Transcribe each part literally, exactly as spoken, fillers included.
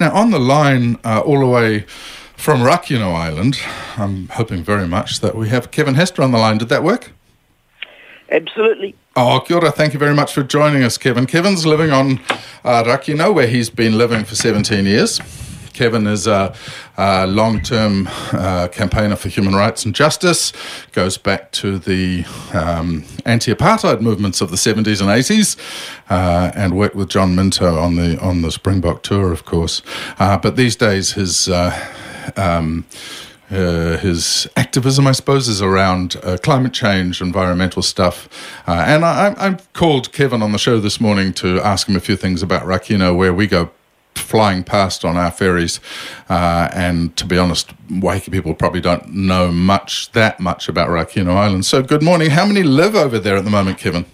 Now, on the line, uh, all the way from Rakino Island, I'm hoping very much that we have Kevin Hester on the line. Did that work? Absolutely. Oh, kia ora. Thank you very much for joining us, Kevin. Kevin's living on uh, Rakino, where he's been living for seventeen years. Kevin is a, a long-term uh, campaigner for human rights and justice, goes back to the um, anti-apartheid movements of the seventies and eighties, uh, and worked with John Minto on the on the Springbok tour, of course. Uh, but these days, his uh, um, uh, his activism, I suppose, is around uh, climate change, environmental stuff. Uh, and I, I called Kevin on the show this morning to ask him a few things about Rakino, where we go flying past on our ferries, uh, and to be honest, Waiheke people probably don't know much, that much about Rakino Island. So good morning. How many live over there at the moment, Kevin?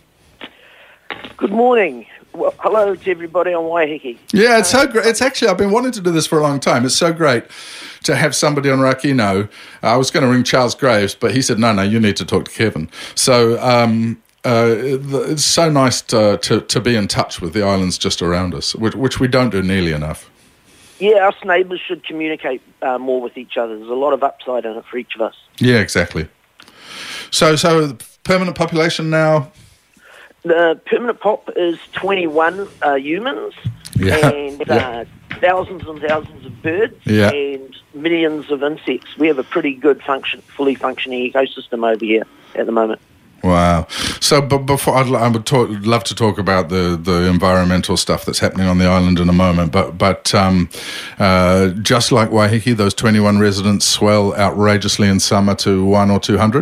Good morning. Well, hello to everybody on Waiheke. Yeah, it's so great. It's actually, I've been wanting to do this for a long time. It's so great to have somebody on Rakino. I was going to ring Charles Graves, but he said, no, no, you need to talk to Kevin. So, um, Uh, it's so nice to, to to be in touch with the islands just around us, which, which we don't do nearly enough. Yeah, us neighbours should communicate uh, more with each other. There's a lot of upside in it for each of us. Yeah, exactly. So, so the permanent population now? The permanent pop is twenty-one uh, humans, yeah. and yeah. Uh, thousands and thousands of birds, yeah. and millions of insects. We have a pretty good function, fully functioning ecosystem over here at the moment. Wow. So, but before I'd, I would talk, love to talk about the, the environmental stuff that's happening on the island in a moment. But but um, uh, just like Waiheke, those twenty-one residents swell outrageously in summer to one or two hundred.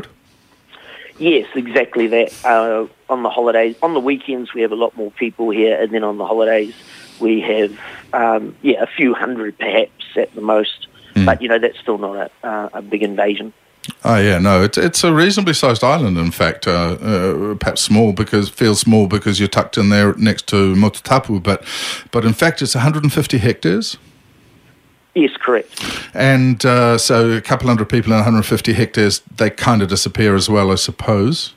Yes, exactly that. Uh, on the holidays, on the weekends, we have a lot more people here, and then on the holidays, we have um, yeah a few hundred perhaps at the most. Mm. But you know that's still not a, uh, a big invasion. Oh yeah, no, it's it's a reasonably sized island. In fact, uh, uh, perhaps small because feels small because you're tucked in there next to Motutapu, but but in fact it's one hundred fifty hectares. Yes, correct. And uh, so a couple hundred people in one hundred fifty hectares, they kind of disappear as well, I suppose.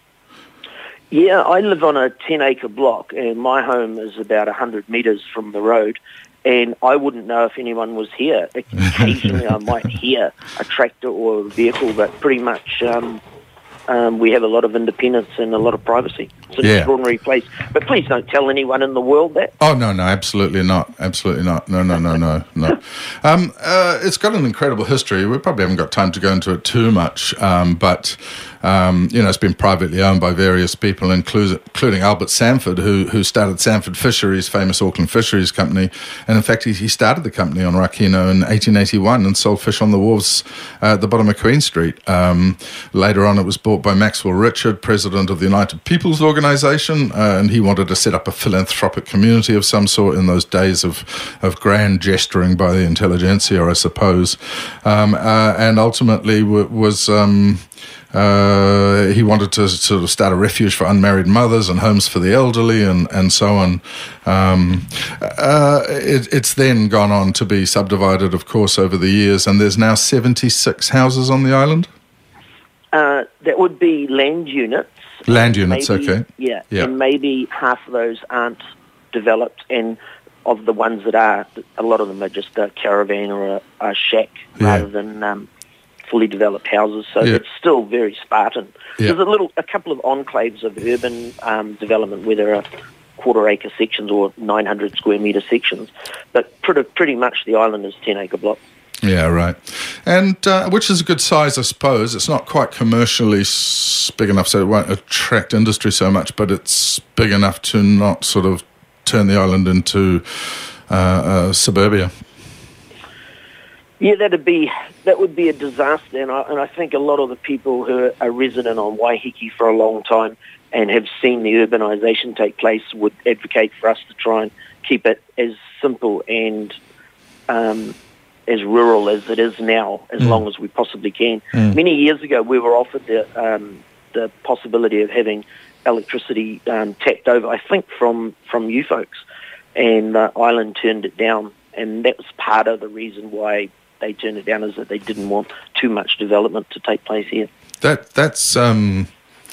Yeah, I live on a ten acre block, and my home is about one hundred metres from the road. And I wouldn't know if anyone was here. Occasionally I might hear a tractor or a vehicle, but pretty much um, um, we have a lot of independence and a lot of privacy. It's an yeah. extraordinary place. But please don't tell anyone in the world that. Oh, no, no, absolutely not. Absolutely not. No, no, no, no, no. Um, uh, it's got an incredible history. We probably haven't got time to go into it too much, um, but... Um, you know, it's been privately owned by various people, including, including Albert Sanford, who who started Sanford Fisheries, famous Auckland fisheries company. And in fact, he, he started the company on Rakino in eighteen eighty-one and sold fish on the wharves uh, at the bottom of Queen Street. Um, later on, it was bought by Maxwell Richard, president of the United Peoples Organization, uh, and he wanted to set up a philanthropic community of some sort in those days of, of grand gesturing by the intelligentsia, I suppose. Um, uh, and ultimately w- was... Um, Uh, he wanted to sort of start a refuge for unmarried mothers and homes for the elderly and, and so on. Um, uh, it, it's then gone on to be subdivided, of course, over the years, and there's now seventy-six houses on the island? Uh, that would be land units. Land units, maybe, okay. Yeah, yeah, and maybe half of those aren't developed, and of the ones that are, a lot of them are just a caravan or a, a shack yeah. rather than... Um, fully developed houses, so yeah. it's still very Spartan. Yeah. There's a little, a couple of enclaves of urban um, development where there are quarter acre sections or nine hundred square metre sections, but pretty, pretty much the island is ten acre blocks. Yeah, right. And uh, which is a good size, I suppose. It's not quite commercially big enough so it won't attract industry so much, but it's big enough to not sort of turn the island into uh, uh, suburbia. Yeah, that'd be that would be a disaster, and I, and I think a lot of the people who are resident on Waiheke for a long time and have seen the urbanisation take place would advocate for us to try and keep it as simple and um, as rural as it is now, as mm. long as we possibly can. Mm. Many years ago, we were offered the um, the possibility of having electricity um, tapped over, I think, from from you folks, and the island turned it down, and that was part of the reason why they turned it down, is that they didn't want too much development to take place here. That that's um,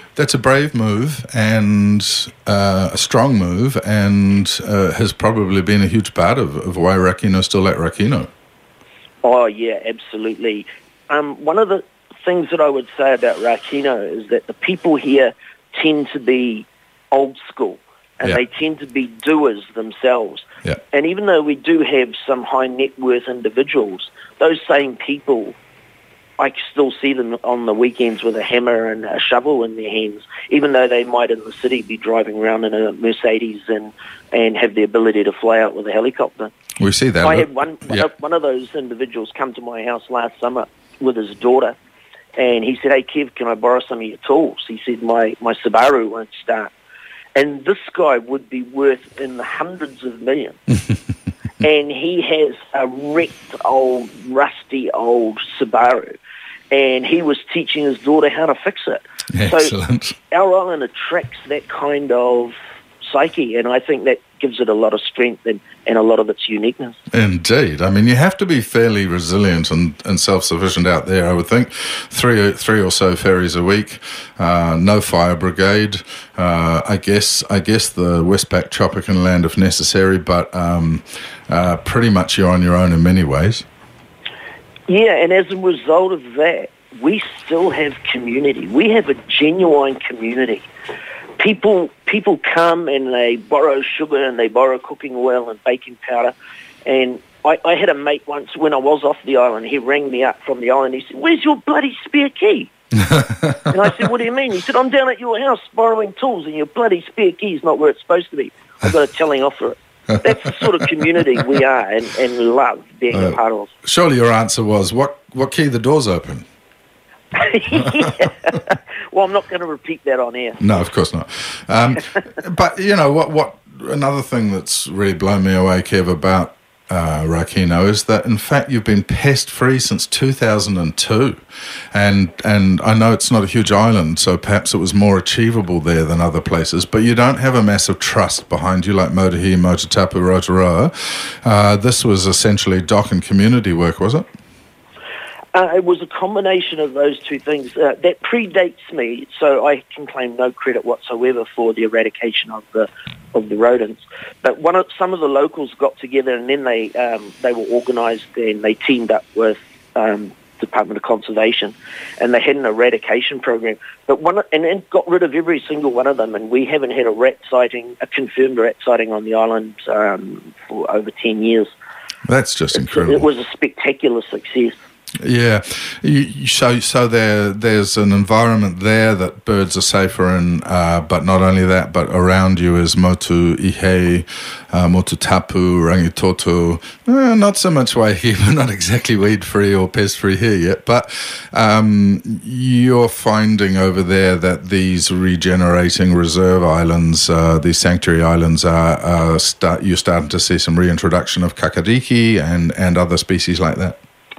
That's a brave move and uh, a strong move, and uh, has probably been a huge part of, of why Rakino's still at Rakino. Oh, yeah, absolutely. Um, one of the things that I would say about Rakino is that the people here tend to be old school, and yeah. they tend to be doers themselves. Yeah. And even though we do have some high net worth individuals, those same people, I still see them on the weekends with a hammer and a shovel in their hands, even though they might in the city be driving around in a Mercedes and, and have the ability to fly out with a helicopter. We see that. I had one, yeah. one of those individuals come to my house last summer with his daughter, and he said, "Hey, Kev, can I borrow some of your tools?" He said, my, my Subaru won't start. And this guy would be worth in the hundreds of millions. And he has a wrecked old, rusty old Subaru. And he was teaching his daughter how to fix it. Excellent. So our island attracts that kind of psyche, and I think that gives it a lot of strength and, and a lot of its uniqueness. Indeed. I mean, you have to be fairly resilient and, and self-sufficient out there, I would think. Three three or so ferries a week, uh, no fire brigade. Uh, I guess I guess the Westpac chopper can land if necessary, but um, uh, pretty much you're on your own in many ways. Yeah, and as a result of that, we still have community. We have a genuine community. People people come and they borrow sugar and they borrow cooking oil and baking powder. And I, I had a mate once when I was off the island. He rang me up from the island. He said, "Where's your bloody spare key?" And I said, "What do you mean?" He said, "I'm down at your house borrowing tools and your bloody spare key's not where it's supposed to be. I've got a telling off for it." That's the sort of community we are and, and love being uh, a part of. Surely your answer was, what, what key the door's open? Yeah. Well, I'm not going to repeat that on air. No, of course not. Um, but, you know, what, what another thing that's really blown me away, Kev, about uh, Rakino is that, in fact, you've been pest-free since two thousand two. And and I know it's not a huge island, so perhaps it was more achievable there than other places, but you don't have a massive trust behind you like Motuhi, Motutapu, Rotorua. Uh, this was essentially dock and community work, was it? Uh, it was a combination of those two things. Uh, that predates me, so I can claim no credit whatsoever for the eradication of the of the rodents. But one of some of the locals got together, and then they um, they were organised and they teamed up with um, Department of Conservation, and they had an eradication program. But one and then got rid of every single one of them, and we haven't had a rat sighting, a confirmed rat sighting on the island um, for over ten years. That's just it's, incredible. It was a spectacular success. Yeah, you, so so there there's an environment there that birds are safer in, uh, but not only that, but around you is Motu Ihe, uh, Motutapu, Rangitoto. Eh, not so much Waihi, we're not exactly weed free or pest free here yet, but um, you're finding over there that these regenerating reserve islands, uh, these sanctuary islands, are, are start you're starting to see some reintroduction of kakariki and and other species like that.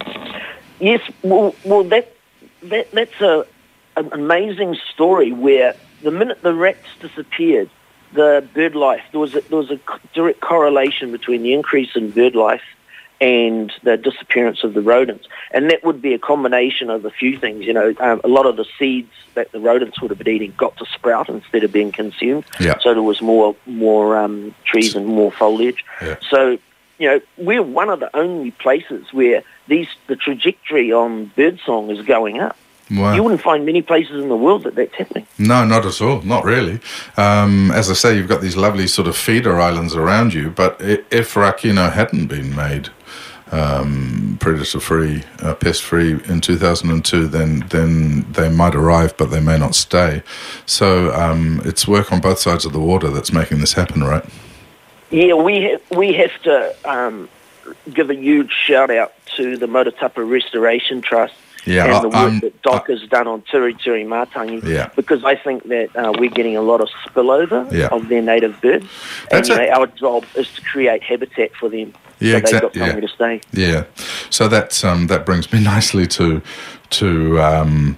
Yes, well, well, that that that's a an amazing story where the minute the rats disappeared, the bird life there was a, there was a direct correlation between the increase in bird life and the disappearance of the rodents, and that would be a combination of a few things. You know, um, a lot of the seeds that the rodents would have been eating got to sprout instead of being consumed. Yeah. So there was more more um, trees and more foliage. Yeah. So, you know, we're one of the only places where these the trajectory on birdsong is going up. Wow. You wouldn't find many places in the world that that's happening. No, not at all. Not really. Um, as I say, you've got these lovely sort of feeder islands around you, but if Rakino hadn't been made um, predator-free, uh, pest-free in two thousand two, then then they might arrive, but they may not stay. So um, it's work on both sides of the water that's making this happen, right? Yeah, we have, we have to um, give a huge shout-out to the Motutapu Restoration Trust yeah, and the work um, that Doc uh, has done on Turi Turi Matangi, yeah. because I think that uh, we're getting a lot of spillover yeah. of their native birds. That's and you know, our job is to create habitat for them. Yeah, so exactly. they've got somewhere yeah. to stay. Yeah. So that's, um, that brings me nicely to... to um,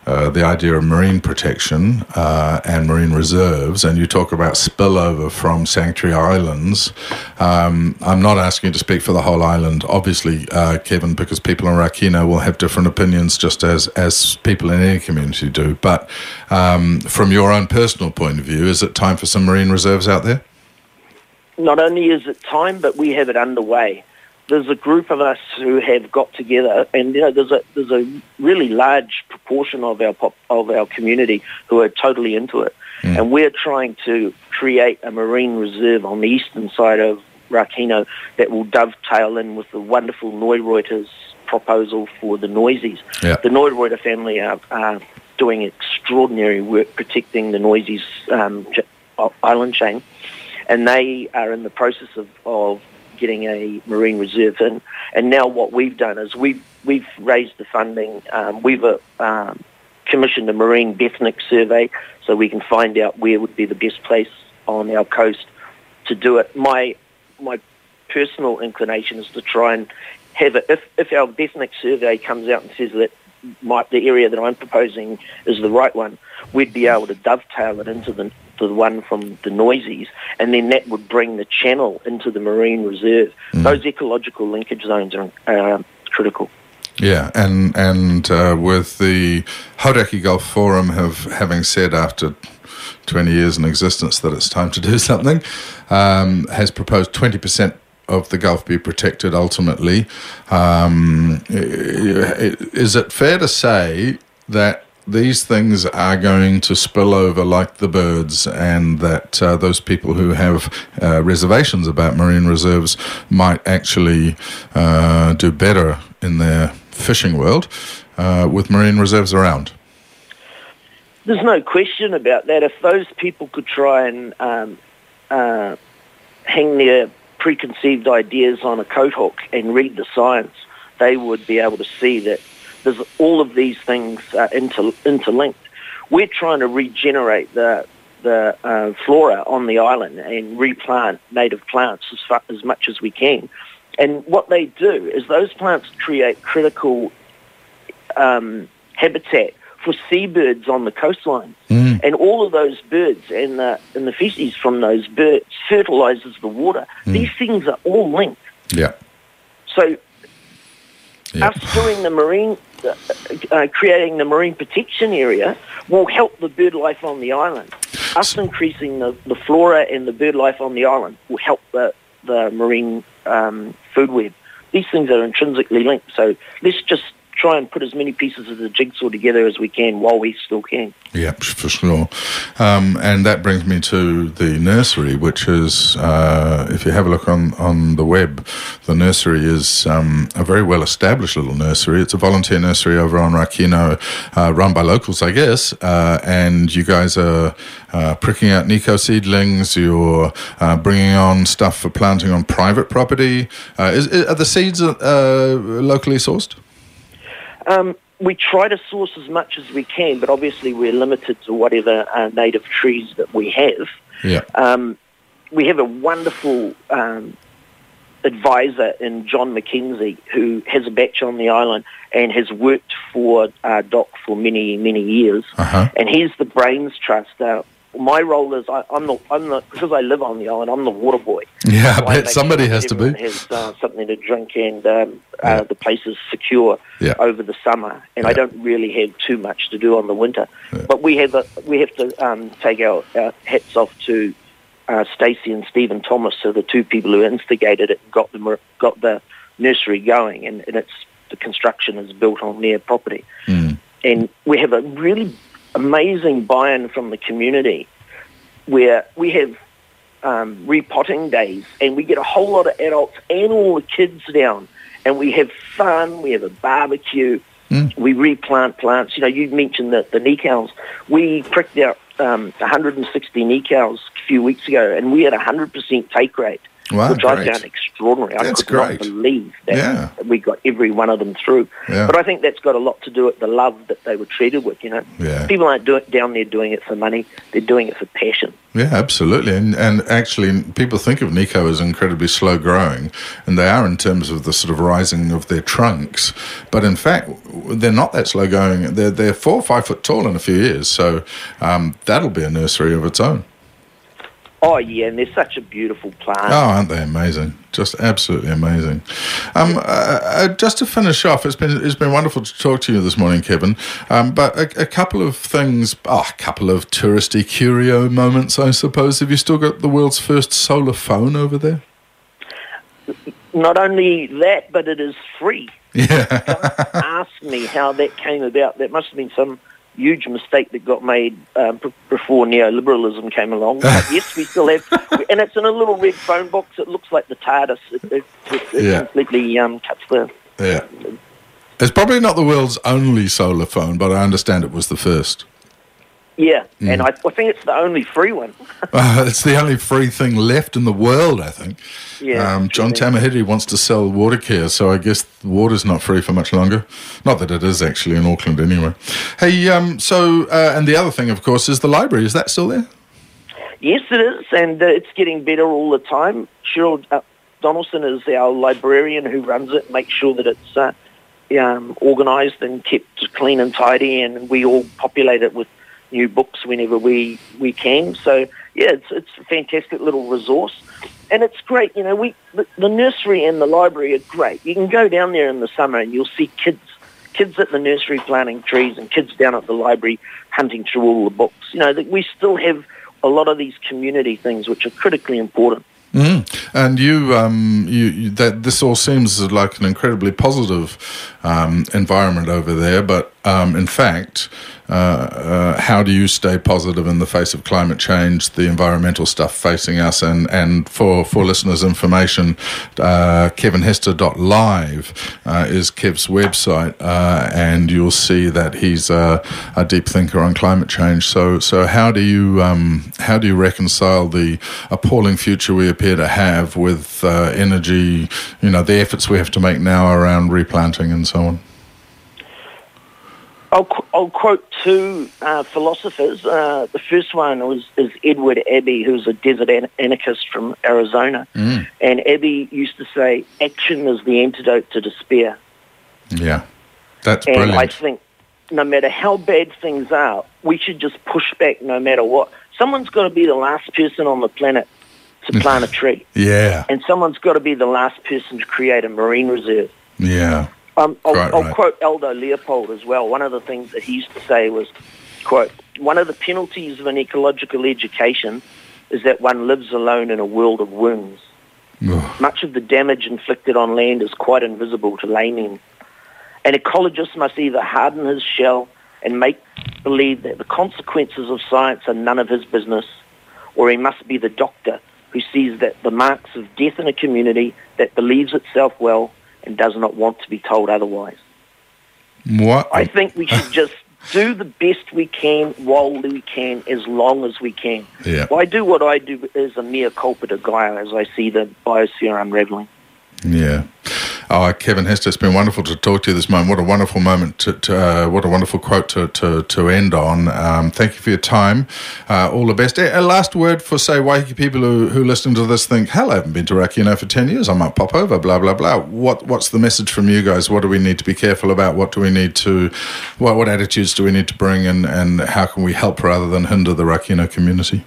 uh, the idea of marine protection uh, and marine reserves, and you talk about spillover from sanctuary islands. Um, I'm not asking you to speak for the whole island, obviously, uh, Kevin, because people in Rakino will have different opinions, just as, as people in any community do. But um, from your own personal point of view, is it time for some marine reserves out there? Not only is it time, but we have it underway. There's a group of us who have got together, and you know, there's a there's a really large proportion of our pop, of our community who are totally into it, mm. and we're trying to create a marine reserve on the eastern side of Rakino that will dovetail in with the wonderful Neureuther's proposal for the Noisies. Yeah. The Neureuther family are, are doing extraordinary work protecting the Noisies um, island chain. And they are in the process of, of getting a marine reserve in. And now what we've done is we've, we've raised the funding. Um, we've uh, um, commissioned a marine Bethnic survey so we can find out where would be the best place on our coast to do it. My my personal inclination is to try and have it, if, if our Bethnic survey comes out and says that my, the area that I'm proposing is the right one, we'd be able to dovetail it into the the one from the Noisies, and then that would bring the channel into the marine reserve. Mm. Those ecological linkage zones are uh, critical. Yeah, and and uh, with the Hauraki Gulf Forum have having said after twenty years in existence that it's time to do something, um, has proposed twenty percent of the Gulf be protected ultimately. Um, is it fair to say that these things are going to spill over like the birds, and that uh, those people who have uh, reservations about marine reserves might actually uh, do better in their fishing world uh, with marine reserves around? There's no question about that. If those people could try and um, uh, hang their preconceived ideas on a coat hook and read the science, they would be able to see that there's all of these things uh, inter- interlinked. We're trying to regenerate the the uh, flora on the island and replant native plants as far, as much as we can. And what they do is those plants create critical um, habitat for seabirds on the coastline. Mm. And all of those birds and the, and the feces from those birds fertilizes the water. Mm. These things are all linked. Yeah. So yep. us doing the marine... Uh, uh, creating the marine protection area will help the bird life on the island. Us increasing the, the flora and the bird life on the island will help the, the marine um, food web. These things are intrinsically linked, so let's just try and put as many pieces of the jigsaw together as we can while we still can. Yeah, for sure. Um, and that brings me to the nursery, which is, uh, if you have a look on, on the web, the nursery is um, a very well-established little nursery. It's a volunteer nursery over on Rakino, uh, run by locals, I guess, uh, and you guys are uh, pricking out Nico seedlings, you're uh, bringing on stuff for planting on private property. Uh, is, are the seeds uh, locally sourced? Um, we try to source as much as we can, but obviously we're limited to whatever uh, native trees that we have. Yeah. Um, we have a wonderful um, advisor in John McKenzie who has a batch on the island and has worked for uh, D O C for many, many years. Uh-huh. And he's the brains trust. Uh, my role is I, I'm the I'm the because I live on the island. I'm the water boy. Yeah, so I bet somebody sure has to be. Has uh, something to drink, and um, yeah. uh, the place is secure yeah. over the summer. And yeah. I don't really have too much to do on the winter. Yeah. But we have a, we have to um, take our, our hats off to uh, Stacey and Stephen Thomas, so the two people who instigated it, and got the got the nursery going, and, and it's the construction is built on their property. Mm. And we have a really amazing buy-in from the community, where we have um, repotting days, and we get a whole lot of adults and all the kids down, and we have fun, we have a barbecue, mm. we replant plants. You know, you mentioned the, the Nikals. We pricked out um, one hundred sixty Nikals a few weeks ago, and we had a one hundred percent take rate. Wow, which great. I found extraordinary. I That's could not great. believe that Yeah. we got every one of them through. Yeah. But I think that's got a lot to do with the love that they were treated with, you know. Yeah. People aren't do it down there doing it for money. They're doing it for passion. Yeah, absolutely. And and actually, people think of Nico as incredibly slow growing, and they are in terms of the sort of rising of their trunks. But in fact, they're not that slow going. They're, they're four or five foot tall in a few years. So um, that'll be a nursery of its own. Oh, yeah, and they're such a beautiful plant. Oh, aren't they amazing? Just absolutely amazing. Um, uh, uh, just to finish off, it's been it's been wonderful to talk to you this morning, Kevin. Um, but a, a couple of things, oh, a couple of touristy curio moments, I suppose. Have you still got the world's first solar phone over there? Not only that, but it is free. Yeah. Don't ask me how that came about. That must have been some huge mistake that got made um, p- before neoliberalism came along. But yes, we still have, and it's in a little red phone box. It looks like the TARDIS. It, it, it, it Yeah. completely um, cuts the. Yeah. It's probably not the world's only solar phone, but I understand it was the first. Yeah, mm. and I, I think it's the only free one. uh, it's the only free thing left in the world, I think. Yeah, um, John Tamahiri wants to sell water care, so I guess water's not free for much longer. Not that it is actually in Auckland anyway. Hey, um, so, uh, and the other thing, of course, is the library. Is that still there? Yes, it is, and uh, it's getting better all the time. Cheryl uh, Donaldson is our librarian who runs it, makes sure that it's uh, um, organised and kept clean and tidy, and we all populate it with new books whenever we, we can. So, yeah, it's it's a fantastic little resource. And it's great, you know, we the, the nursery and the library are great. You can go down there in the summer and you'll see kids, kids at the nursery planting trees and kids down at the library hunting through all the books. You know, that we still have a lot of these community things which are critically important. Mm. And you, um, you, you, that this all seems like an incredibly positive um, environment over there. But um, in fact, uh, uh, how do you stay positive in the face of climate change, the environmental stuff facing us? And, and for, for listeners' information, uh, kevin hester dot live uh, is Kev's website, uh, and you'll see that he's a, a deep thinker on climate change. So, so how do you um, how do you reconcile the appalling future we appear to have with uh, energy, you know, the efforts we have to make now around replanting and so on? I'll, I'll quote two uh, philosophers. Uh, the first one was is Edward Abbey, who's a desert an- anarchist from Arizona. Mm. And Abbey used to say, action is the antidote to despair. Yeah, that's and brilliant. I think no matter how bad things are, we should just push back no matter what. Someone's got to be the last person on the planet to plant a tree. Yeah. And someone's got to be the last person to create a marine reserve. Yeah. Um, I'll, right, I'll right. quote Aldo Leopold as well. One of the things that he used to say was, quote, one of the penalties of an ecological education is that one lives alone in a world of wounds. Much of the damage inflicted on land is quite invisible to laymen. An ecologist must either harden his shell and make believe that the consequences of science are none of his business, or he must be the doctor who sees that the marks of death in a community that believes itself well and does not want to be told otherwise. What? I think we should just do the best we can while we can, as long as we can. Yeah. Well, I do what I do as a mea culpa to Gaia as I see the biosphere unraveling. Yeah. Oh, Kevin Hester, it's been wonderful to talk to you this moment. What a wonderful moment, to, to uh, what a wonderful quote to, to, to end on. Um, thank you for your time. Uh, all the best. A, a last word for, say, Waiheke people who, who listen to this think, hell, I haven't been to Rakino for ten years. I might pop over, blah, blah, blah. What What's the message from you guys? What do we need to be careful about? What do we need to, what, what attitudes do we need to bring, and, and how can we help rather than hinder the Rakino community?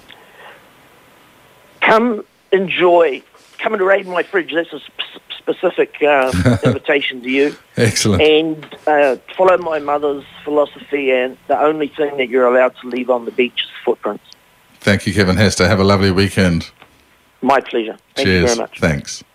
Come enjoy. Come and raid my fridge. That's a sp- specific uh, invitation to you. Excellent. And uh, follow my mother's philosophy, and the only thing that you're allowed to leave on the beach is footprints. Thank you, Kevin Hester. Have a lovely weekend. My pleasure. Thank Cheers. you very much. Thanks.